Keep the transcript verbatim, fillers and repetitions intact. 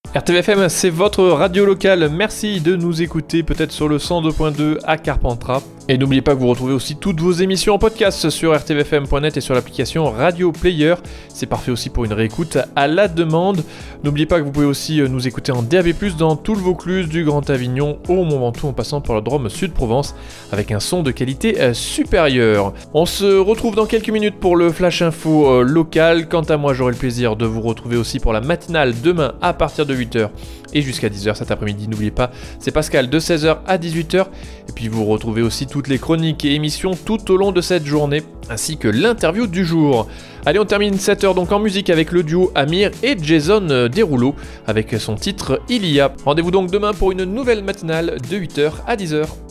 R T V F M, c'est votre radio locale. Merci de nous écouter, peut-être sur le cent deux point deux à Carpentras. Et n'oubliez pas que vous retrouvez aussi toutes vos émissions en podcast sur r t v f m point net et sur l'application Radio Player. C'est parfait aussi pour une réécoute à la demande. N'oubliez pas que vous pouvez aussi nous écouter en D A B plus, dans tout le Vaucluse, du Grand Avignon au Mont Ventoux, en passant par le Drôme Sud-Provence, avec un son de qualité supérieure. On se retrouve dans quelques minutes pour le Flash Info local. Quant à moi, j'aurai le plaisir de vous retrouver aussi pour la matinale demain à partir de huit heures et jusqu'à dix heures cet après-midi. N'oubliez pas, c'est Pascal de seize heures à dix-huit heures. Et puis vous retrouvez aussi toutes les chroniques et émissions tout au long de cette journée, ainsi que l'interview du jour. Allez, on termine cette heure donc en musique avec le duo Amir et Jason Derulo avec son titre Il y a. Rendez-vous donc demain pour une nouvelle matinale de huit heures à dix heures.